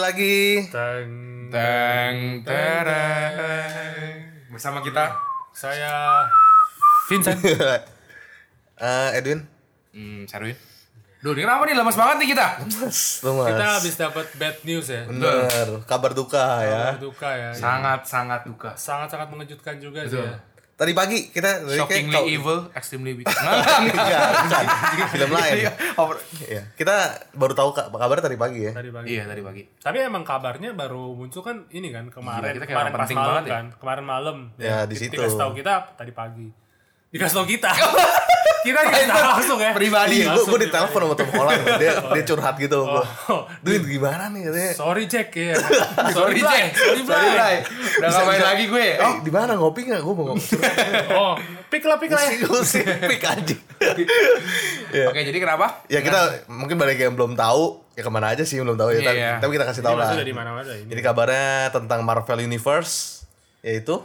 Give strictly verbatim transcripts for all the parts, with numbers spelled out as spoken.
lagi. Teng Teng tereng. Bersama kita saya Vincent. uh, Edwin. Hmm, Sarwin. Duh, ini kenapa nih lemas banget nih kita? Lemas, lemas. Kita habis dapat bad news ya. Bener, kabar duka ya. Kabar duka ya. Sangat sangat duka. Sangat-sangat mengejutkan juga sih Betul. ya. Tadi pagi kita dari Shockingly kayak- evil, extremely weak. Enggak, film lain. Iya, kita baru tahu ka- kabarnya tadi pagi ya. Tadi pagi. Iya, tadi pagi. Tapi emang kabarnya baru muncul kan ini kan kemarin, Gila, kita kayak kemarin orang pas penting malam banget ya. kan, kemarin malam. Ya, di situ. Dikasih tahu kita tadi pagi. Dikasih tahu kita. kita dikasih tahu langsung ya. Pribadi, gue Langsung gue ditelepon sama Tom Holland, dia dia curhat gitu. Gua, Oh. Duh, gimana nih katanya? Sorry Jack ya. Sorry, Jack. Sorry Sorry, Bray. Bray. Udah Bisa- ngapain bisa- lagi gue? Eh, di mana ngopi nggak? Gue mau ngopi. Oh, pik lah pik lah. ya. Gue sih pik aja. Iya. Oke, jadi kenapa? Ya kita mungkin balik yang belum tahu, ya kemana aja sih belum tahu ya. Iya, Tapi, iya. tapi kita kasih Ini tahu lah. maksudnya di mana-mana ini. Jadi kabarnya tentang Marvel Universe, yaitu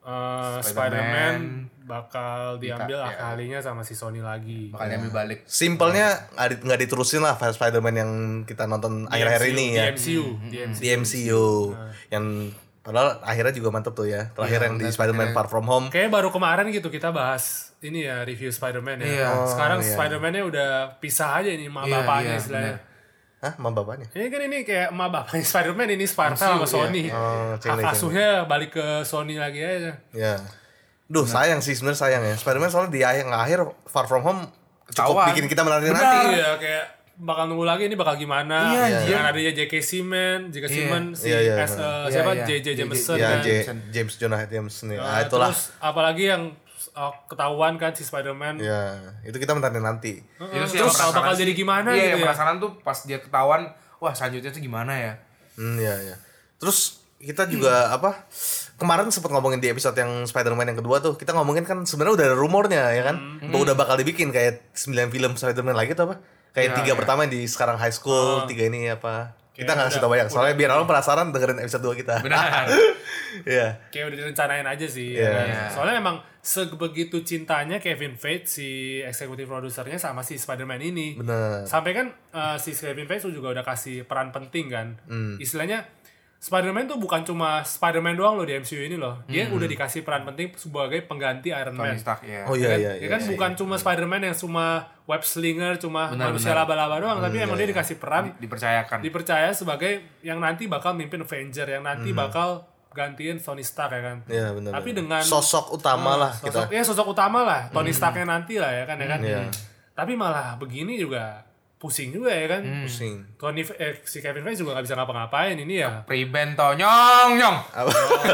Eh, Spider-Man Spider-Man bakal diambil ya. akalinya sama si Sony lagi. Bakal diambil balik. simpelnya nggak di- nggak diterusin lah Spider-Man yang kita nonton akhir-akhir ini ya. Di M C U, di M C U. Di M C U. Yang padahal akhirnya juga mantep tuh ya. Terakhir yang di Spider-Man Far From Home. Kayaknya baru kemarin gitu kita bahas ini ya review Spider-Man ya. Iya. Sekarang Oh, iya. Spider-Man-nya udah pisah aja ini sama Iya, bapaknya iya, istilahnya. Hah, sama bapaknya? Ini kan ini kayak sama bapaknya Spider-Man ini Sparta sama Sony. Oh, Hak cengli, cengli. asuhnya balik ke Sony lagi aja. Ya. Duh, sayang sih sebenarnya sayang ya. Spider-Man soalnya di akhir akhir Far From Home cukup Ketahuan. bikin kita menanti-nanti. Iya kayak bakal nunggu lagi ini bakal gimana. Iya, anjir. Dengan adanya J K Simmons, J K Simmons si Iya, iya. S, uh, Iya, siapa iya. J J Jameson Ya, kan. J- James Jonah Jameson ya. Nah, Ah, itulah. Terus apalagi yang uh, ketahuan kan si Spider-Man. Ya, itu kita menanti-nanti. Uh, Itu sih terus yang bakal penasaran jadi sih. gimana Iya, gitu yang ya. penasaran tuh pas dia ketahuan, wah selanjutnya tuh gimana ya? Hmm, ya, ya. Terus kita juga apa? Kemarin sempat ngomongin di episode yang Spider-Man yang kedua tuh, kita ngomongin kan sebenarnya udah ada rumornya ya kan, bahwa udah bakal dibikin kayak sembilan film Spider-Man lagi tuh apa? Kayak Ya, tiga ya. pertama yang di sekarang high school, tiga ini apa? Kita nggak kasih udah- tau banyak, soalnya biar orang penasaran dengerin episode dua kita. Benar. Iya. Kayak udah direncanain aja sih. Iya. ya kan? Iya. Soalnya emang sebegitu cintanya Kevin Feige si eksekutif produsernya sama si Spider-Man ini. Bener. Sampai kan uh, si Kevin Feige juga udah kasih peran penting kan. Hmm. Istilahnya Spider-Man tuh bukan cuma Spider-Man doang loh di M C U ini loh. Dia Hmm. udah dikasih peran penting sebagai pengganti Iron Man. Tony Stark ya. Oh Ya iya kan, iya. ya kan iya. bukan cuma Spider-Man yang cuma web slinger, cuma Benar, manusia benar. laba-laba doang, tapi emang dia dikasih peran Di- dipercayakan. dipercaya sebagai yang nanti bakal mimpin Avenger, yang nanti bakal gantiin Tony Stark ya kan. Iya benar. Tapi benar. dengan sosok utama lah kita. sosok, ya sosok utama lah Tony Starknya nanti lah ya kan ya kan. Iya. Tapi malah begini juga pusing juga ya kan. Pusing. Tony eh, si Kevin Feige juga nggak bisa ngapa-ngapain ini ya. Pribento nyong nyong. Apa?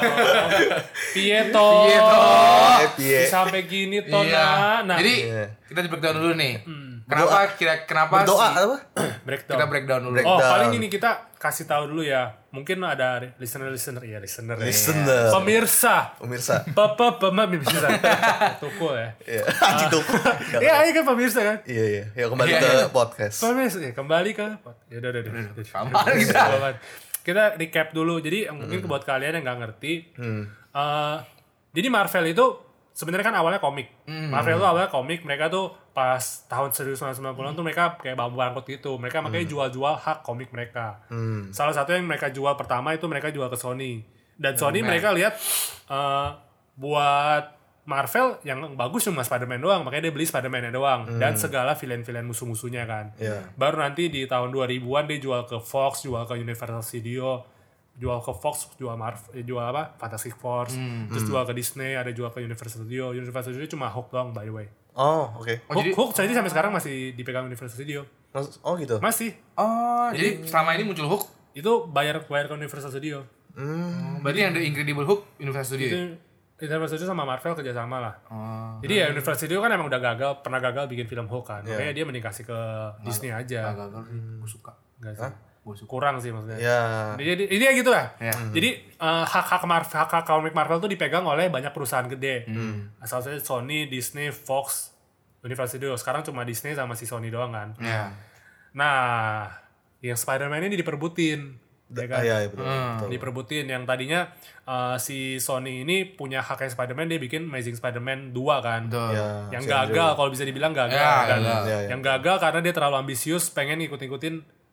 Pieto. Pieto. Eh, piye. Sampai gini Tona. Iya. Nah, Jadi Iya. kita di breakdown dulu nih. Kenapa kira kenapa Berdoa sih? apa? breakdown. Kita breakdown dulu. Break- Oh, Breakdown. paling ini kita kasih tahu dulu ya. Mungkin ada listener-listener, ya listener. ya. Listener. Pemirsa. Pemirsa. Bapak pemirsa. Tuku ya. Iya. Haji tuh. Iya, ini kan pemirsa kan. Iya iya. Ya kembali Iya, ke iya. podcast. Pemirsa, ya, kembali ke ya udah udah udah. udah. Sama kita. Kita. Kita recap dulu. Jadi mungkin buat kalian yang nggak ngerti, eh, jadi Marvel itu sebenarnya kan awalnya komik. Marvel itu awalnya komik. Mereka tuh pas tahun seribu sembilan ratus sembilan puluhan tuh mereka kayak bambu angkut gitu. Mereka makanya jual-jual hak komik mereka. Salah satu yang mereka jual pertama itu mereka jual ke Sony. Dan Sony mereka lihat eh, buat Marvel yang bagus cuma Spider-Man doang, makanya dia beli Spider-Man-nya doang dan segala villain-villain musuh-musuhnya kan. Iya. Baru nanti di tahun dua ribuan dia jual ke Fox, jual ke Universal Studio, jual ke Fox, jual Marvel, eh, jual apa? Fantastic Four, terus jual ke Disney, ada jual ke Universal Studio. Universal Studio cuma Hulk doang by the way. Oh, oke. Oh, Hulk, jadi- Hulk saya sampai sekarang masih dipegang Universal Studio. Mas- Oh gitu. Masih. Oh, jadi selama ini muncul Hulk. Itu bayar bayar ke Universal Studio. Hmm. Berarti yang The Incredible Hulk Universal Studio. Itu ya? Universal Studio sama Marvel kerjasama lah. Oh. Jadi ya Universal Studio kan emang udah gagal, pernah gagal bikin film Hulk kan. Iya. Makanya dia mending kasih ke Disney aja. Gagal sih, gue suka. Enggak sih. Gue suka. Kurang sih maksudnya. Ya. Jadi ini ya gitu lah. Ya. Jadi eh, hak-hak Marvel, hak-hak komik Marvel tuh dipegang oleh banyak perusahaan gede. Asal saya Sony, Disney, Fox, Universal Studio. Sekarang cuma Disney sama si Sony doang kan. Ya. Nah, yang Spider-Man ini diperbutin. Ya kan? Ah, iya, iya, betul, Hmm. betul. Diperbutin yang tadinya uh, si Sony ini punya haknya Spider-Man, dia bikin Amazing Spider-Man dua kan. Betul. Ya, Yang si gagal Andrew. kalau bisa dibilang gagal Ya, kan. gagal. Ya, ya. Yang gagal karena dia terlalu ambisius pengen ngikut-ngikutin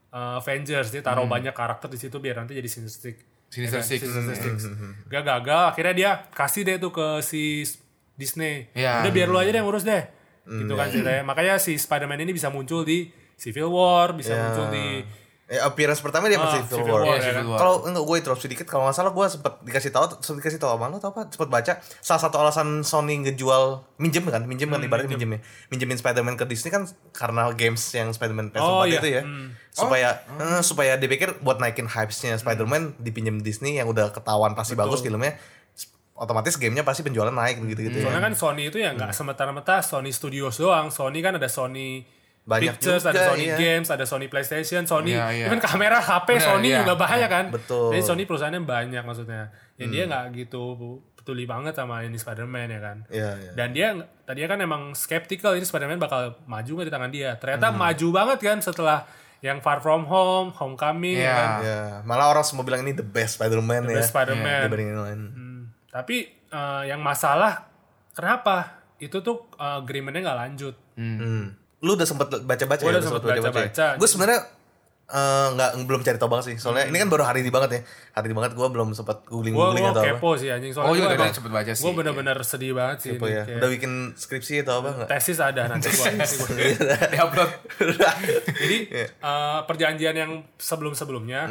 uh, Avengers, dia taruh hmm. banyak karakter di situ biar nanti jadi Sinister Six. Sinister Six. Sinister Six. Gak gagal, akhirnya dia kasih deh tuh ke si Disney. Ya. Udah biar lu aja deh yang ngurus deh. Gitu kan ceritanya. Makanya si Spider-Man ini bisa muncul di Civil War, bisa Ya. muncul di Eh, appearance pertama dia Ah, pasti Civil Civil War. War, ya kan? Kalau enggak gue interupsi dikit, kalau nggak salah gue sempat dikasih tahu, sempat dikasih tahu sama lo atau apa? Sempat baca salah satu alasan Sony ngejual minjem kan, minjem kan ibaratnya minjem ya, minjemin Spider-Man ke Disney kan karena games yang Spider-Man P S four Oh, iya. itu ya, Hmm. supaya eh, supaya dia pikir buat naikin hype-nya Spider-Man dipinjem Disney yang udah ketahuan pasti Betul. bagus filmnya, otomatis gamenya pasti penjualan naik gitu gitu Soalnya ya. kan Sony itu ya nggak semata-mata Sony Studios doang. Sony kan ada Sony Banyak Pictures, juga, ada Sony iya. Games, ada Sony PlayStation, Sony, Iya, iya. even kamera, H P, Bener, Sony iya. juga banyak kan. Betul. Jadi Sony perusahaannya banyak maksudnya. Ya dia nggak gitu peduli banget sama ini Spider-Man ya kan. Iya, iya. Dan dia tadinya kan emang skeptical ini Spider-Man bakal maju nggak di tangan dia. Ternyata maju banget kan setelah yang Far From Home, Homecoming, Iya. ya kan. Ya, malah orang semua bilang ini the best Spider-Man The ya. best Spider-Man. Dibandingin yang lain. Hmm, Tapi eh, yang masalah kenapa itu tuh eh, agreement-nya nggak lanjut. Hmm. Lu udah sempet baca-baca Gua ya? udah sempet baca-baca. Gue sebenarnya eh, nggak belum cari tahu banget sih. Soalnya Hmm. ini kan baru hari ini banget ya. Hari ini banget gue belum sempet googling Gue googling gue atau apa. kepo sih anjing. Oh, Soalnya juga gue udah sempet baca sih. Gue bener-bener sedih banget sih. Kepo ini, ya. kayak Udah bikin skripsi atau apa nggak? tesis ada nanti gue. Di-upload. Jadi Iya. eh, perjanjian yang sebelum-sebelumnya.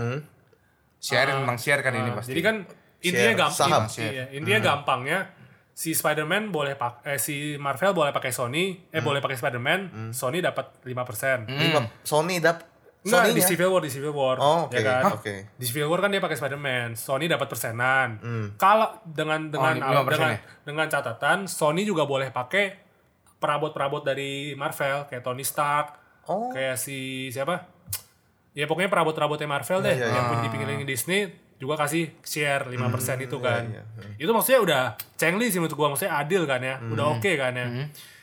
Share memang share kan ini eh, pasti. jadi kan intinya Share, gampang. saham. Iya, intinya gampangnya si Spider-Man boleh pak, eh, si Marvel boleh pakai Sony, eh boleh pakai Spider-Man, Sony dapat lima persen. Lima Sony dap Enggak, di Sony-nya. Civil War, di Civil War. Oh, oke. Ya kan? Hah? Oke. Di Civil War kan dia pakai Spider-Man, Sony dapat persenan. Kalau dengan dengan lima persen dengan ya? dengan catatan Sony juga boleh pakai perabot-perabot dari Marvel kayak Tony Stark, Oh. kayak si siapa? Ya pokoknya perabot-perabotnya Marvel deh iya, yang punya dipinggirin Disney juga kasih share lima persen itu kan. Itu maksudnya udah cengli sih menurut gua, maksudnya adil kan ya. Udah oke kan ya.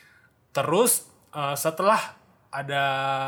Terus eh, setelah ada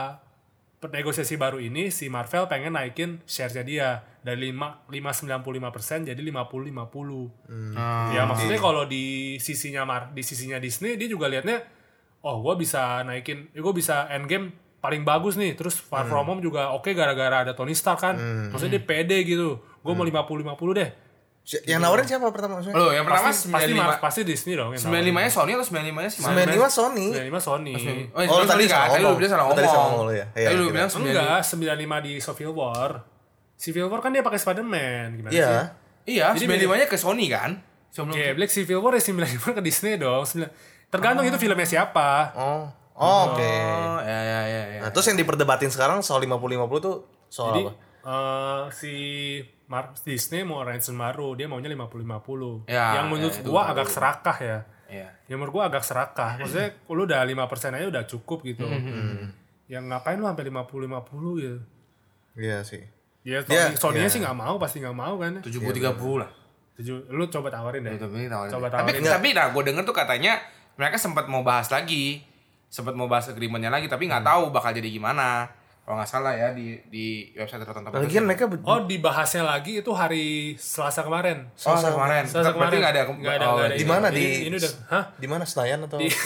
negosiasi baru ini, si Marvel pengen naikin share-nya dia dari lima lima sembilan puluh lima persen jadi lima puluh lima puluh. Ya maksudnya kalau di sisinya Mar di sisinya Disney dia juga liatnya oh gue bisa naikin, ya gue bisa Endgame paling bagus nih, terus Far From Home juga oke gara-gara ada Tony Stark kan. Maksudnya dia pede gitu. Gue mau lima puluh lima puluh deh. Si- Yang nawarin siapa pertama maksudnya? Loh, yang pertama Pasti sembilan pasti, puluh lima. Mar- pasti Disney dong. yang sembilan puluh lima nya Sony atau sembilan puluh lima nya si sembilan puluh lima Sony. sembilan puluh lima Sony. Oh, Oh, tadi kan? salah Tadi lu ngomong. bilang salah Oh, tadi salah ngomong. ngomong lu ya? Iya, Tadi lu iya. bilang sembilan puluh lima. Enggak, sembilan puluh lima di Civil War. Civil War kan dia pakai Spider-Man, gimana Iya. sih? Iya, Jadi sembilan puluh lima nya ke Sony kan? Sebelum Oke, Black Civil War ya sembilan puluh lima ke Disney dong. Sembilan- Tergantung itu filmnya siapa. Oh. Oh, oke. Oh, ya ya ya ya. Nah, terus yang diperdebatin sekarang soal lima puluh lima puluh tuh soal Jadi apa? eh, si Mar Disney mau ransom baru, dia maunya lima puluh lima puluh. Ya, Yang menurut ya, itu gua baru. agak serakah ya. Iya. Yang menurut gua agak serakah. Maksudnya lu udah lima persen aja udah cukup gitu. Yang ngapain lu sampai lima puluh lima puluh gitu. Iya sih. Ya, Dia- Sony, Sony-nya iya. sih nggak mau, pasti nggak mau kan. tujuh puluh tiga puluh lah. Tujuh, lu coba tawarin deh. Itu ini tawarin. Coba Tapi tawarin. tapi nah gue denger tuh katanya mereka sempat mau bahas lagi. Sempat mau bahas agreement-nya lagi tapi nggak tahu bakal jadi gimana. Kalau nggak salah ya di di website Rotten Tomatoes. Lagian mereka be- Oh, dibahasnya lagi itu hari Selasa kemarin. Oh, kemarin. Selasa Berarti kemarin. nggak ada Nggak ada, oh, nggak ada. di Ini- mana? ini- Di- Ini udah, hah? di mana Senayan atau? Di,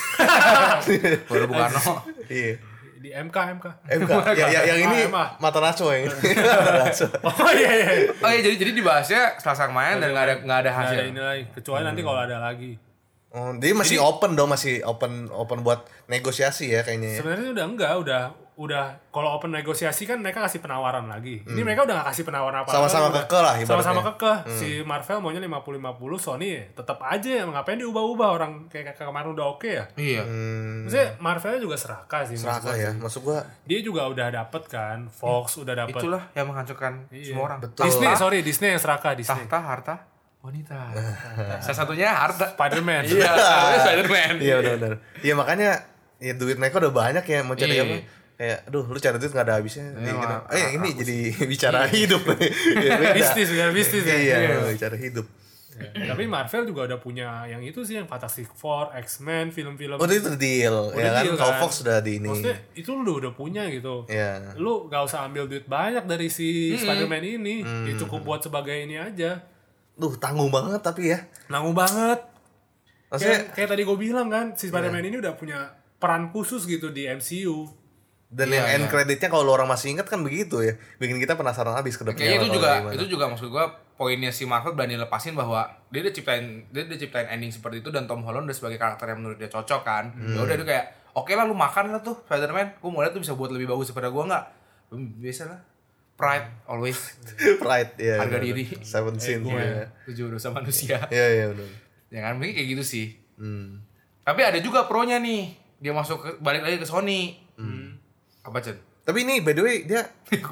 Baru Bung Karno. Iya. di M K, M K. Eh, bukan. ya, ya, yang ini Ah, M A. mata nacho yang ini. Mata nacho. Oh iya, iya. Oh iya jadi jadi dibahasnya Selasa kemarin dan nggak ada nggak ada Nggak hasil. ada ini lagi. Kecuali nanti kalau ada lagi. Oh, dia masih open dong, masih open open buat negosiasi ya kayaknya. ya. Sebenarnya udah enggak, udah udah kalau open negosiasi kan mereka kasih penawaran lagi. Ini mereka udah gak kasih penawaran apa-apa. Sama-sama udah- kekeh lah ibaratnya. Sama-sama kekeh. Si Marvel maunya lima puluh lima puluh, Sony tetap aja ngapain diubah-ubah, orang kayak kayak kemarin udah oke ya. Iya. Hmm, Maksudnya Marvel juga serakah sih. maksud serakah gua ya. sih. Maksud gua Dia juga udah dapet kan, Fox udah dapet. Itulah yang menghancurkan Iya. semua orang. Betul. Disney, Tahta, sorry Disney yang serakah Disney. tahta, harta, wanita. Salah satunya harta. Spider-Man. Iya, salah satunya Spider-Man. iya benar-benar. Iya makanya ya duit mereka udah banyak ya mau cari Iya. apa? Kayak aduh lu cari duit nggak ada habisnya. Iya, Nih, gitu. mah, Eh ini jadi bicara hidup nih. Ya, beda. Bisnis ya, bisnis ya. Iya, Iya. bicara hidup. Ya, tapi Marvel juga udah punya yang itu sih, yang Fantastic Four, X-Men, film-film. Oh itu deal, Udah ya kan? deal, Kalau kan? Fox sudah di ini. Maksudnya itu lu udah punya gitu. Iya. Lu gak usah ambil duit banyak dari si Spider-Man ini. Ya cukup buat sebagai ini aja. Duh tanggung banget tapi ya. Nanggung banget. Maksudnya Kayak, kayak tadi gue bilang kan, si Spider-Man ini udah punya peran khusus gitu di M C U. Dan Iya, yang end iya. creditnya kalau lu orang masih ingat kan begitu ya, bikin kita penasaran habis ke depannya. Kayaknya itu bakal juga gimana. itu juga maksud gua poinnya si Marvel berani lepasin bahwa dia udah ciptain dia udah ciptain ending seperti itu dan Tom Holland udah sebagai karakter yang menurut dia cocok kan. Hmm. Ya udah dia kayak oke lah lu makan lah tuh Spider-Man. Gua mau lihat tuh bisa buat lebih bagus daripada gua enggak. Biasa lah. Pride always. Pride ya. Harga bener. diri. Seven sins Iya. ya. Tujuh dosa manusia. Iya iya benar. Ya kan mungkin kayak gitu sih. Hmm. Tapi ada juga pro-nya nih. Dia masuk ke, balik lagi ke Sony. Hmm. Apa, Cen? Tapi ini by the way dia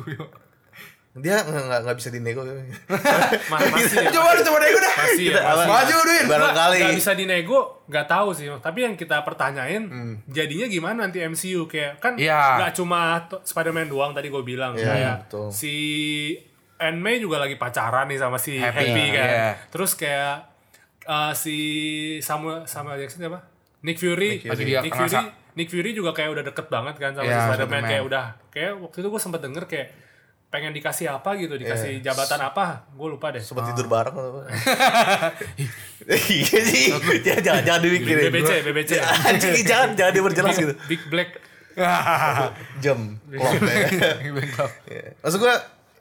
dia nggak nggak nggak bisa dinego. Ma- masih ya, Coba coba nego dah. masih ya, Kita- masih. Maju duit. Barangkali. Gak bisa dinego, gak tahu sih. Tapi yang kita pertanyain, Hmm. jadinya gimana nanti M C U kayak kan Iya. gak cuma to- Spider-Man doang tadi gue bilang Iya, kayak betul. si Aunt May juga lagi pacaran nih sama si Happy, Happy, kan. iya. Terus kayak uh, si Samuel Samuel Jackson siapa? Nick Fury. Nick Fury. Dia Nick ngerasa- Fury. Nick Fury juga kayak udah deket banget kan sama Iya, si Spider-Man, Spider-Man. kayak udah kayak waktu itu gue sempet denger kayak pengen dikasih apa gitu, dikasih jabatan apa, gue lupa deh. Sempat tidur bareng atau apa? Iya sih. Jangan jangan jangan dipikirin. B B C, B B C. Anjing jangan jangan diperjelas gitu. Big Black. Jam clock ya. Iya. Maksud gua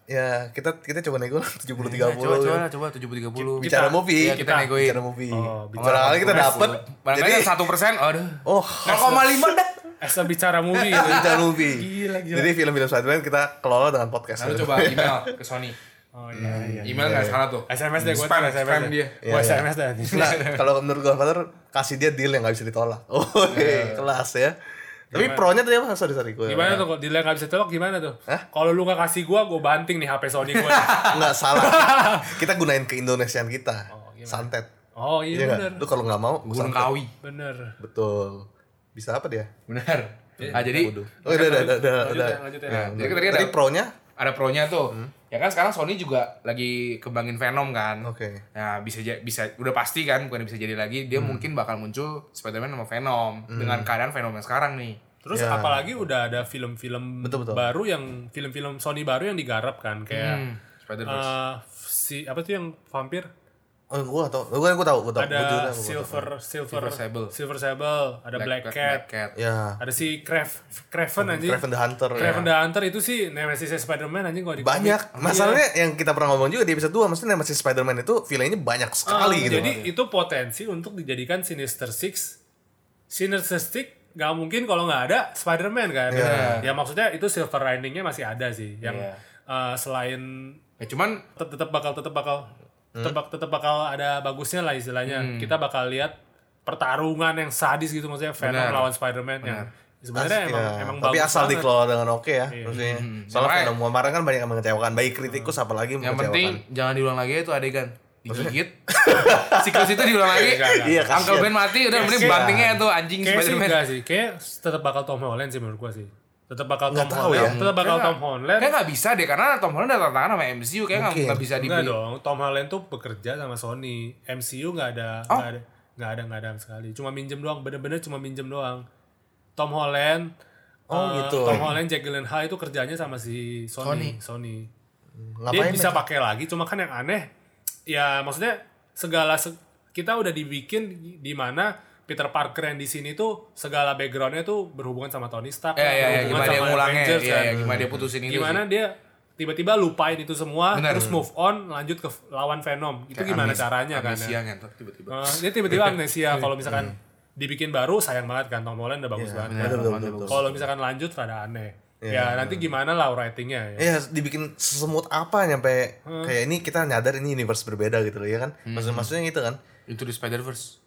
ya kita kita coba nego lah tujuh puluh tiga Coba puluh. coba lah, coba tujuh puluh tiga puluh. Bicara Kita- movie, iya, kita negoin. bicara movie. Oh, Barangkali kita dapet. Barangkali Jadi satu persen, aduh. oh, nol koma lima dah. Asa bicara movie gitu. bicara movie. Gila, gila. Jadi film-film Spider-Man kita kelola dengan podcast. Lalu coba email ke Sony. Oh iya iya. Email nggak salah tuh. S M S deh gue Spam, tuh S M S spam deh. dia. Gue Iya, S M S deh. Nah, kalau menurut Godfather kasih dia deal yang gak bisa ditolak. Oh, kelas ya. Tapi pro-nya tadi apa? Sorry, sorry. Gua, Gimana tuh kalau dia nggak bisa tolak gimana tuh? Hah? Kalau lu nggak kasih gue, gue banting nih H P Sony gue. Nggak salah. Kita gunain ke Indonesiaan kita. Santet. Oh iya Iya bener. nggak? Lu kalau nggak mau, gua Gunung santet. Kawi. Bener. Betul. Bisa apa dia? Benar. Ah jadi Oh, udah, udah, udah, udah, udah, Lanjut udah. ya, lanjut ya. Nah, jadi tadi Tadi ada pro-nya? ada pro-nya tuh. Ya kan sekarang Sony juga lagi kembangin Venom kan. Oke. Nah, bisa ja- bisa udah pasti kan bukan bisa jadi lagi dia mungkin bakal muncul Spider-Man sama Venom dengan keadaan Venom yang sekarang nih. Terus Ya. apalagi udah ada film-film Betul, betul. baru yang film-film Sony baru yang digarap kan kayak Hmm, Spider-Verse. eh, si apa tuh yang vampir? Oh, gua tau. Gua gua tahu, gua tahu. Gua juga Ada tahu, gua Silver Silver Silver Sable. Silver Sable, ada Black, Cat, Black Cat. tahu. Ya. ada si Crave Craven anjing. Craven the Hunter. Craven ya. the Hunter itu sih Nemesis Spider-Man anjing kalau di Banyak. komik. Masalahnya yang kita pernah ngomong juga di episode dua, maksudnya masih Spider-Man itu villainnya banyak sekali Ah, gitu. Jadi itu potensi untuk dijadikan Sinister Six. Sinister Six nggak mungkin kalau nggak ada Spider-Man kan. Iya. Ya maksudnya itu silver liningnya masih ada sih. Yang Iya. eh, selain Ya cuman tetap tetap bakal tetap bakal tetap bak- tetap bakal ada bagusnya lah istilahnya. Hmm. Kita bakal lihat pertarungan yang sadis gitu maksudnya Venom Benar. lawan Spider-Man yang sebenarnya As- emang ya. emang Tapi bagus asal banget. dikelola dengan oke ya, maksudnya. Soalnya Makanya- film kemarin kan banyak yang mengecewakan, baik kritikus apalagi yang mengecewakan. penting jangan diulang lagi itu adegan digigit. Siklus itu diulang lagi. Enggak, enggak. Iya, Uncle kasihan. Ben mati udah mending Kasihan. bantingnya tuh anjing Kayak sih Spider-Man. enggak sih, kayak tetap bakal Tom Holland sih menurut gua sih. Tetap bakal Nggak Tom tahu Holland, ya. tetap bakal Kayak Tom Holland. Kayak nggak bisa deh karena Tom Holland udah tantangan sama M C U kayak nggak Mungkin. nggak bisa Enggak dibeli. dong, Tom Holland tuh bekerja sama Sony. M C U nggak ada, Oh. nggak ada, nggak ada, nggak ada sama sekali. Cuma minjem doang, bener-bener cuma minjem doang. Tom Holland, Oh, eh, gitu. Tom Holland, Jake Gyllenhaal itu kerjanya sama si Sony. Sony. Dia Ngapain? bisa pakai lagi, cuma kan yang aneh, ya maksudnya segala se- kita udah dibikin di mana Peter Parker yang di sini tuh segala backgroundnya tuh berhubungan sama Tony Stark, Ya lah, ya ya berhubungan gimana dia sama ngulangnya, Avengers, ya, kan. ya gimana dia putusin itu. Gimana dia tiba-tiba lupain itu semua, Benar. terus move on, lanjut ke f- lawan Venom. Itu gimana caranya kan? Amnesia Ya? ngentot tiba-tiba. Eh, dia tiba-tiba amnesia. Kalau misalkan dibikin baru sayang banget kan, Tom Holland udah bagus banget. benar, kan. betul, benar, betul. Kalau misalkan lanjut rada aneh. Ya nanti gimana lah writingnya ya. Ya dibikin semut apa nyampe kayak ini kita nyadar ini universe berbeda gitu loh ya kan. Maksud maksudnya gitu kan. Itu di Spider-Verse.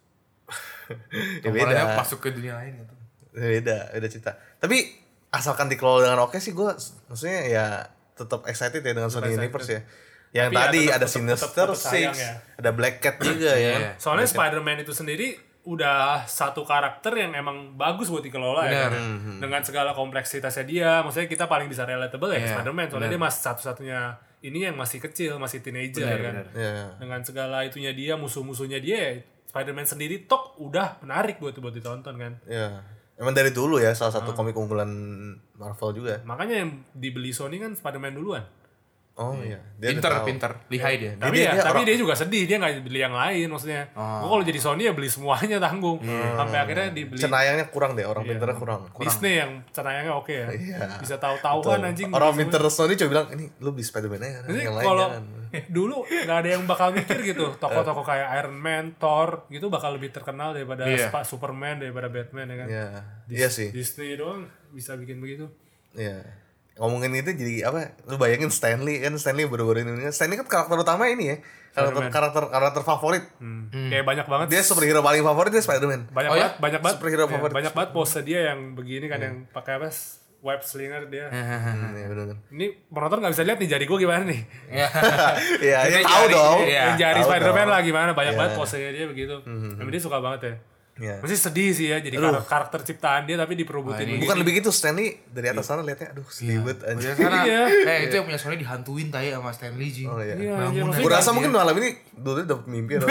Ya Tom beda. Hollandnya masuk ke dunia lain gitu. Beda, beda cerita. Tapi asalkan dikelola dengan oke sih gue maksudnya ya tetap excited ya dengan Sony excited. Universe ya. Yang Tapi ya tadi tetap- ada tetap- Sinister tetap- tetap sayang Six, ya. ada Black Cat juga ya. Iya. Soalnya Spider-Man itu sendiri udah satu karakter yang emang bagus buat dikelola ya. Benar. kan? Dengan segala kompleksitasnya dia, maksudnya kita paling bisa relatable ya Iya, Spider-Man. Soalnya dia masih satu-satunya ini yang masih kecil, masih teenager Benar, ya kan. benar. Ya. Dengan segala itunya dia, musuh-musuhnya dia, Spider-Man sendiri tok udah menarik buat buat ditonton kan. Ya. Emang dari dulu ya salah satu komik unggulan Marvel juga. Makanya yang dibeli Sony kan Spider-Man duluan. Oh iya. Dia Pinter, udah tahu. pinter, lihai dia. Tapi dia- ya, dia tapi orang- dia juga sedih, dia nggak beli yang lain maksudnya. Gua kalau jadi Sony ya beli semuanya tanggung. Sampai akhirnya dibeli Cenayangnya kurang deh, orang Iya. pinternya kurang. Disney yang cenayangnya oke ya. Iya. Bisa tahu-tahuan anjing. Orang beli pinter Sony cuma bilang, ini lu beli Spider-Man aja, Jadi yang lain kalau jangan. dulu nggak ada yang bakal mikir gitu, tokoh-tokoh kayak Iron Man, Thor gitu bakal lebih terkenal daripada Iya. Spa- Superman, daripada Batman ya kan. Iya, Dis- iya sih. Disney doang bisa bikin begitu. Iya. Ngomongin itu jadi apa? Lu bayangin Stanley kan, Stanley baru-baru ini. Stanley kan karakter utama ini ya. Karakter Spider-Man. karakter karakter favorit. Hmm. Kayak banyak banget. Dia superhero paling favorit dia Spider-Man. banyak Oh ya? banget, banyak banget. Superhero ya, favorit. banyak banget pose dia yang begini kan yang pakai apa? Web slinger dia. Hmm, iya benar. Ini penonton nggak bisa lihat nih jari gue gimana nih. Iya. Iya, Kita dia tahu jari- dong. iya. Yang jari tahu Spider-Man dong. lah gimana, banyak Iya. banget posenya dia begitu. Emang dia suka banget ya. Iya. Masih sedih sih ya, jadi karakter, karakter ciptaan dia tapi diperubutin begini. Bukan lebih gitu, Stanley dari atas sana liatnya, aduh sedih banget Udah anjing. sana. Iya. Eh itu yang punya Sony dihantuin tay sama Stanley Ji. Oh iya. Iya, Bangun iya, aja. maksudnya Gue rasa ganti mungkin ya. malam ini dulu dapet mimpi atau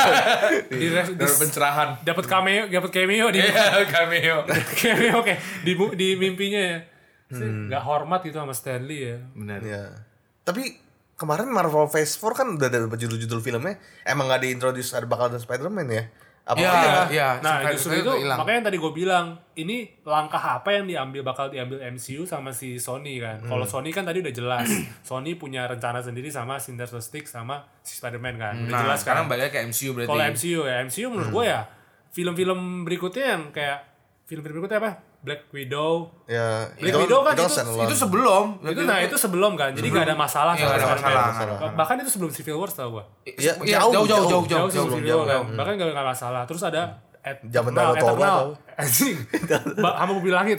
di, res- di Dapat pencerahan. dapat cameo, dapat cameo di Iya, cameo. cameo oke di mu- di mimpinya ya. Sih, nggak hormat gitu sama Stanley ya. Benar. Iya. Tapi kemarin Marvel Phase four kan udah ada judul-judul filmnya. Emang gak diintroduce ada bakal ada Spider-Man ya? Apa Iya, iya? iya. Nah Spider- justru Spider- itu hilang. makanya yang tadi gue bilang ini langkah apa yang diambil bakal diambil M C U sama si Sony kan. Kalau Sony kan tadi udah jelas Sony punya rencana sendiri sama Sinister Six sama si Spider-Man kan. Udah Nah, jelas kan. sekarang balik ke M C U berarti. Kalau M C U ya M C U menurut gue ya film-film berikutnya yang kayak film-film berikutnya apa? Black Widow. Ya, Black Widow kan itu- standalone. Itu sebelum. Itu nah itu sebelum kan. Jadi nggak ada masalah Iya, sama nggak ada Spider-Man. masalah, nggak ada masalah. Bahkan itu sebelum Civil War tau gue. Iya, Iya, jauh, jauh, jauh, jauh, jauh, Jauh jauh, sih Civil jauh, War kan. jauh. Bahkan nggak nggak masalah. Terus ada Zaman Eternal, Naruto Eternal. tau. Anjing. Ba- Sama mobil langit.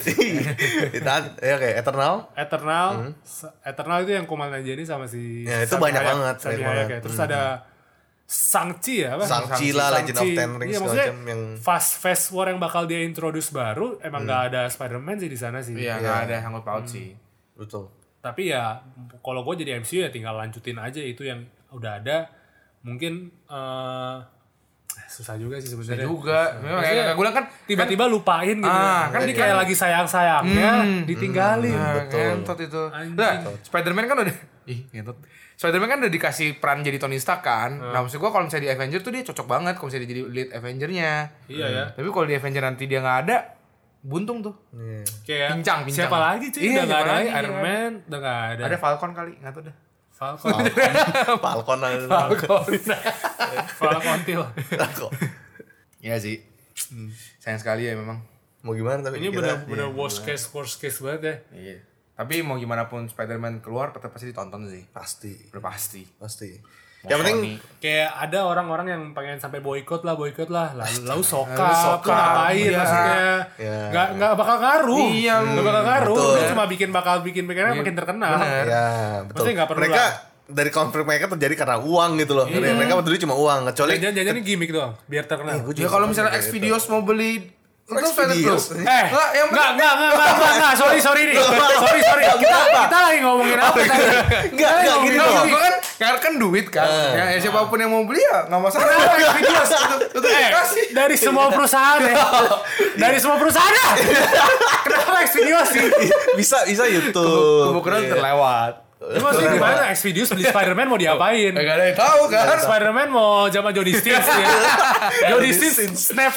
Dan ya kayak Eternal. Eternal, se- Eternal itu yang Kumail Nanjiani sama si Ya, itu Salma banyak Hayek- banget, Salma banyak Hayek banget. ya. Terus ada Shang-Chi ya apa? Shang-Chi lah, Legend of Ten Rings Iya, segala maksudnya macam yang Fast Fast War yang bakal dia introduce baru emang nggak ada Spider-Man sih di sana sih. Iya, nggak ada sangkut paut sih. betul. Tapi ya kalau gue jadi M C U ya tinggal lanjutin aja itu yang udah ada. Mungkin eh, susah juga sih sebenarnya. Juga. Memang Maksudnya, kayak gue bilang kan Tiba-tiba lupain gitu. Ah, kan kan dia kan- kayak lagi sayang-sayangnya ditinggalin. Nah, betul. ngentot itu. Anjing. Nah, Spider-Man kan udah ih, ngentot. Spider-Man kan udah dikasih peran jadi Tony Stark kan. Nah, maksud gua kalau misalnya di Avenger tuh dia cocok banget kalau misalnya dia jadi lead Avenger-nya. Iya ya. Tapi kalau di Avenger nanti dia nggak ada, buntung tuh. Iya. Kayak Pincang, pincang. siapa lagi cuy? Iya, Udah nggak siapa ada lagi, Iron iya. Man, udah nggak ada. Ada Falcon kali, nggak tahu dah. Falcon. Falcon aja. Falcon. Falcon Til. Falcon. Iya sih. Sayang sekali ya memang. Mau gimana tapi Ini kita- bener-bener iya, worst case worst case banget ya. Iya. Tapi mau gimana pun Spider-Man keluar tetap pasti ditonton sih. pasti, Udah pasti. pasti. Mau Yang penting Sony. Kayak ada orang-orang yang pengen sampai boykot lah, boykot lah. Lalu, lalu soka, Lalu soka, tuh ngapain iya. maksudnya? Iya. Nggak nggak bakal ngaruh. Iya, nggak bakal ngaruh. betul. Dia cuma bikin bakal bikin pikirannya makin terkenal. Bener. ya betul. Maksudnya nggak perlu Mereka lah. dari konflik mereka terjadi karena uang gitu loh. Karena mereka peduli cuma uang, kecuali Jangan-jangan ini gimmick doang, biar terkenal. gua Ya kalau misalnya Xvideos mau beli itu Xvideos? Spider-Man. Eh, Nggak, yang enggak, enggak, enggak, enggak, enggak, enggak, sorry, sorry nih. Sorry, sorry. Kita, kita lagi ngomongin apa tadi? Enggak, enggak gini Nah, loh. gua kan nggak kan duit kan. Ya, ya siapapun yang mau beli ya nggak masalah. Kenapa Xvideos? Eh, Kasih. dari semua perusahaan ya. Dari semua perusahaan ya. Kenapa Xvideos sih? Bisa bisa YouTube. Kemungkinan terlewat. Lu maksudnya gimana Xvideos beli Spider-Man mau diapain? Gak ada yang tahu kan. Spider-Man mau sama Jody Stins ya. Jody Stins snap.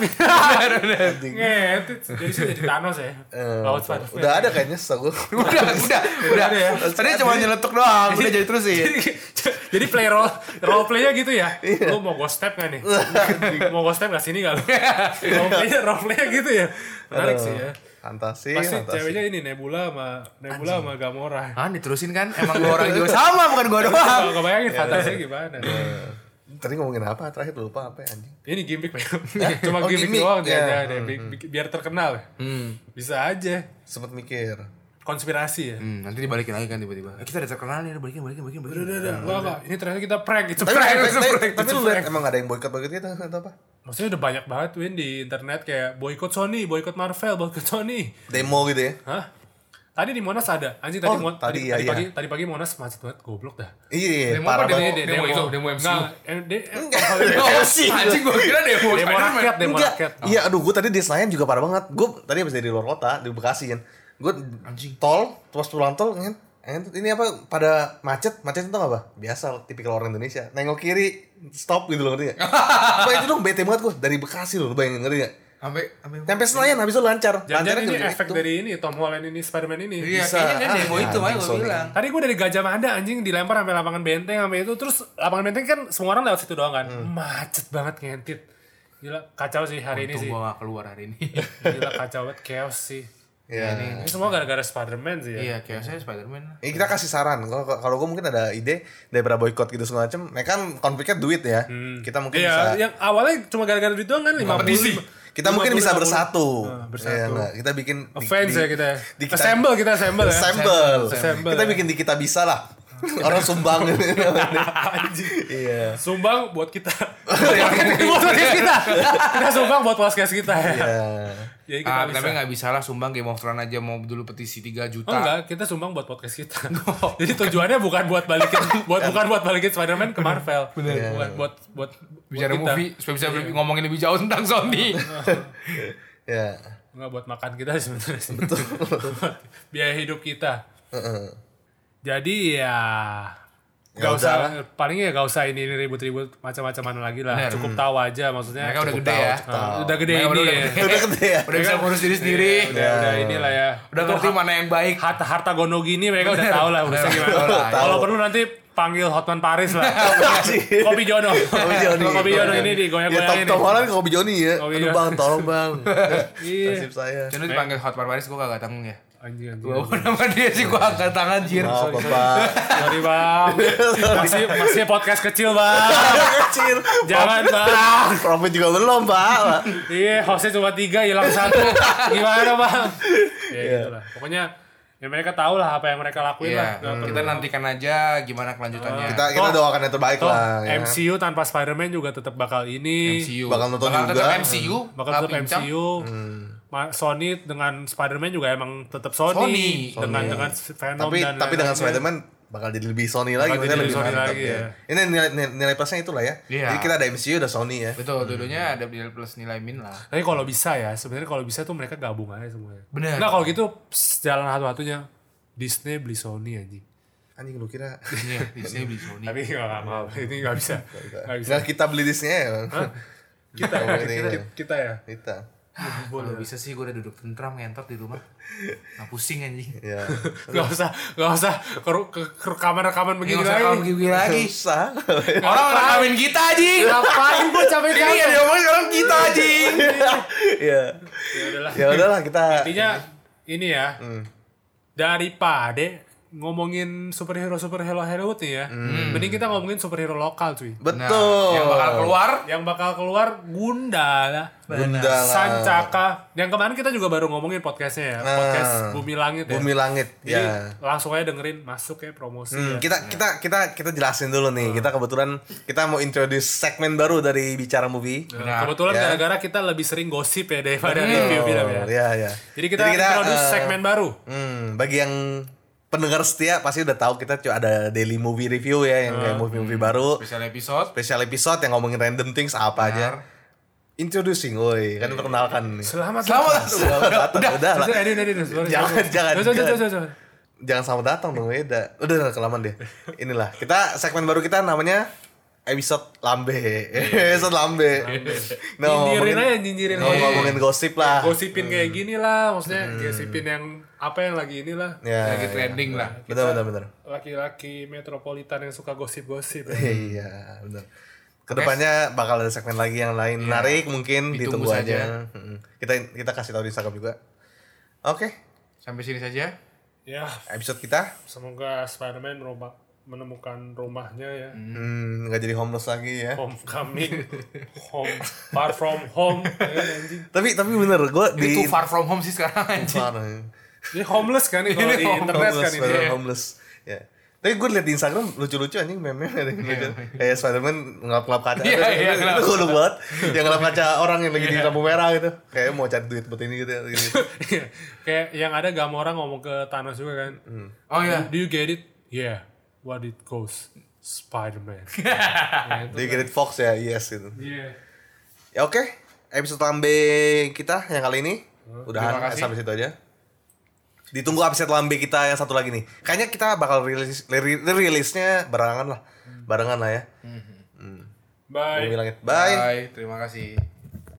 Ngetit. Jadi sih jadi Thanos ya. Eh, Lawan Spider-Man. udah ada kayaknya setahu gue. Udah, udah, udah. ada ya? Tadi cuma nyeletuk doang, udah jadi terusin. Jadi play role role play-nya gitu ya. Lu mau ghost step enggak nih? Mau ghost step enggak sini enggak lu? Role play-nya role play-nya gitu ya. Menarik sih ya. Fantasi, Pasti fantasi. ceweknya ini Nebula sama Nebula sama Gamora. Ah, diterusin kan? Emang gua orang juga sama, bukan gua doang. Kalau bayangin fantasinya gimana? Tadi ngomongin apa? Terakhir lupa apa ya anjing? Ini gimmick cuma Oh, gimmick gimmick. doang Ya. dia ada biar terkenal. Hmm. Bisa aja. Sempet mikir. Konspirasi ya. Hmm, nanti dibalikin lagi kan tiba-tiba. Eh, kita udah terkenal nih, udah balikin, balikin, balikin, balikin. Udah, udah, enggak, enggak. Ini ternyata kita prank. Itu Tapi, prank. tapi, Itu tapi, prank. tapi Itu lu liat prank. emang ada yang boykot-boykot kita atau apa? Maksudnya udah banyak banget Win di internet kayak boykot Sony, boykot Marvel, boykot Sony. Demo gitu ya? Hah? Tadi di Monas ada. Anjing tadi Oh, Mon- tadi, tadi, iya, tadi iya. pagi tadi pagi Monas macet banget goblok dah. Iya, Demo parah apa, banget. demo- demo itu, demo M C U. Enggak, eh, de- eh, Oh, sih. Anjing gua kira demo demo Spider-Man. rakyat, demo Enggak, rakyat. iya aduh gue tadi di Senayan juga parah banget. Gue tadi habis dari luar kota, di Bekasi kan. Gue tol, terus pulang tol kan. Entot ini apa pada macet, macet itu apa? Biasa tipikal orang Indonesia. Nengok kiri, stop gitu loh, ngerti enggak? Apa itu dong bete banget gua dari Bekasi loh, lu bayangin ngerti enggak? Sampai sampai Sampai Senayan habis itu lancar. Jangan-jangan ini gara-gara efek itu. dari ini Tom Holland ini Spider-Man ini. Iya, Bisa. kayaknya kan demo Ah, itu makanya anjing, gue Sony. bilang. Tadi gue dari Gajah Mada anjing dilempar sampai lapangan Benteng sampai itu terus lapangan Benteng kan semua orang lewat situ doang kan. Hmm. Macet banget ngentit. Gila kacau sih hari ini Untung sih. gue gak keluar hari ini. Gila kacau banget chaos sih. Ya. Ini semua gara-gara Spider-Man sih ya. Iya, chaosnya Spider-Man. Ini kita kasih saran. Kalau kalau gue mungkin ada ide daripada boykot gitu segala macam. Mereka kan konfliknya duit ya. Kita mungkin Iya, bisa. yang awalnya cuma gara-gara duit doang kan lima puluh. Kompetisi. Kita mungkin bisa bersatu. Nah, bersatu. Ya, enggak? Kita bikin di- Fans di- ya kita. di kita- Assemble kita assemble ya. Assemble. Assemble. Kita bikin di kita bisa lah. Orang sumbang. Iya. Sumbang buat kita. buat podcast kita. Kita sumbang buat podcast kita ya. Iya. Jadi kita Ah, bisa. tapi gak bisa lah sumbang Game of Thrones aja mau dulu petisi tiga juta. Oh enggak, kita sumbang buat podcast kita. Jadi tujuannya bukan buat balikin buat bukan buat balikin Spider-Man ke Marvel. Bener. Bukan buat buat Bicara buat kita. movie supaya bisa ngomongin lebih jauh tentang Sony. Ya. Enggak buat makan kita sebenarnya sih. Biaya hidup kita. Heeh. Jadi ya Ya Gak udah usah, palingnya gak usah ini ribut-ribut macam-macam mana lagi lah. Bener. Cukup tahu aja maksudnya. Mereka udah Cukup gede tahu. ya. Ah, udah gede Mereka ini udah ya. gede. Udah gede ya. Udah bisa ngurus diri sendiri. Udah, udah inilah ya. Udah ngerti mana yang baik. Harta harta gono gini mereka udah tahu lah urusnya Bener. gimana. Tahu. Kalau perlu nanti panggil Hotman Paris lah. Kopi Jono. Kopi Joni. Kopi Jono ini Ya, Tom, digoyang-goyangin. Tom Holland ke Kopi Joni ya. Kopi Aduh Joni. bang, tolong bang. Iya. Nasib saya. Cuma dipanggil Hotman Paris gue kagak tanggung ya. Anjing anjing. Gue nama dia sih gue angkat tangan jir. Maaf bapak. Sorry bang. Masih masih podcast kecil bang. Kecil. Jangan bang. Profit juga belum pak. Iya, hostnya cuma tiga, hilang satu. Gimana bang? Ya Iya. gitu lah. Pokoknya ya mereka tahu lah apa yang mereka lakuin lah. Iya, kita nantikan aja gimana kelanjutannya. Kita kita Toh- doakan yang terbaik Toh, lah. Ya. M C U tanpa Spider-Man juga tetap bakal ini. M C U. Bakal nonton juga. tetap M C U. Bakal nggak tetap M C pincang. U. Ma- Sony dengan Spider-Man juga emang tetap Sony, Sony. dengan Sony. dengan Venom Tapi dan tapi dengan lain-lainnya. Spider-Man bakal jadi lebih Sony lagi, Bakal maksudnya jadi lebih Sony mantap lagi, ya. ya. Ini nilai, nilai, nilai plusnya itulah ya. Iya. Jadi kita ada M C U, ada Sony ya. Betul, dulunya ada nilai plus nilai min lah. Tapi kalau bisa ya, sebenarnya kalau bisa tuh mereka gabung aja semuanya. Bener. Nah kalau gitu pss, jalan satu-satunya Disney beli Sony anjing. Anjing lu kira Iya, Disney beli Sony. Tapi nggak nggak ini nggak bisa. Nggak bisa. nggak kita beli Disney ya? Kita ya, Oh, ini. kita, kita ya. Kita. Kalau bisa sih gue udah duduk tentram ngentot di rumah. Nggak pusing anjing. Ya. Gak usah, gak usah ke, ke, ke rekaman-rekaman begini Nggak usah lagi. kalau begini lagi. Susah. Orang rekamin kita anjing. Ngapain gue Ini capek-capek? yang diomongin orang kita anjing. Iya. Ya udahlah. Ya udahlah kita. Intinya ini ya. Daripada ngomongin superhero superhero Hollywood nih ya. Mending kita ngomongin superhero lokal cuy. Betul. Yang bakal keluar Yang bakal keluar Gundala, Gundala. Sancaka. Yang kemarin kita juga baru ngomongin podcastnya ya, Nah. podcast Bumi Langit ya. Bumi Langit. Jadi Ya. langsung aja dengerin, masuk ya promosi. Hmm, ya. kita kita kita kita jelasin dulu nih. Kita kebetulan kita mau introduce segmen baru dari Bicara Movie. Nah, kebetulan Ya. gara-gara kita lebih sering gosip ya daripada review film ya. Iya, iya. Jadi kita, introduce eh, segmen baru. Hmm, bagi yang pendengar setia pasti udah tahu kita cu- ada daily movie review ya yang kayak movie-movie baru, spesial episode. special episode yang ngomongin random things apa aja. Introducing, woi, kan perkenalkan nih. Selamat Selamat datang. Selamat datang, udah lah. Ini, ini, ini, sorry, Jangan, sorry. jangan, Coba, coba, jangan. coba, coba. Jangan selamat datang dong, beda. Udah, udah kelamaan deh. Inilah, kita segmen baru kita namanya episode lambe. Episode lambe. Nah, Nyinyirin ngomongin, aja, nyinyirin ngomong- aja. ngomongin gosip lah. Gosipin kayak gini lah, maksudnya gosipin yang apa yang lagi inilah. Ya, Lagi ya. trending lah. Bener, bener, bener. Laki-laki metropolitan yang suka gosip-gosip. Iya, benar. Kedepannya bakal ada segmen lagi yang lain menarik, mungkin Ditunggu ditunggu, saja. aja. Mm-mm. Kita kita kasih tahu di Instagram juga. Oke, Sampai sini saja. Ya, episode kita semoga Spider-Man rumah, menemukan rumahnya ya. hmm, nggak jadi homeless lagi ya. Homecoming, home, far from home. Ya kan, anjing. Tapi tapi bener, gue di Itu far from home sih sekarang anjing. Parah. Ini homeless kan nih kalau Ini di internet homeless, kan ini. Spider-Man homeless. Ya. Tapi gue liat di Instagram lucu-lucu anjing meme-nya ada yang lucu. Kayak Spider-Man ngelap-ngelap kaca. Iya, iya, Itu ngelap. gue banget. Yang ngelap kaca orang yang lagi di lampu merah gitu. Kayak mau cari duit buat ini gitu. gitu. Kayak yang ada Gamora ngomong ke Thanos juga kan. Oh iya. Do you get it? Yeah. What it goes? Spider-Man. Ya, itu Dia kan. Get It Fox ya, yes gitu. Iya. Ya oke, episode lambe kita yang kali ini udah Terima kasih. sampai situ aja. Ditunggu episode lambe kita yang satu lagi nih. Kayaknya kita bakal rilis ri- rilisnya barengan lah. Barengan lah ya. Bye. Gua bilangin, bye. Bye. Terima kasih.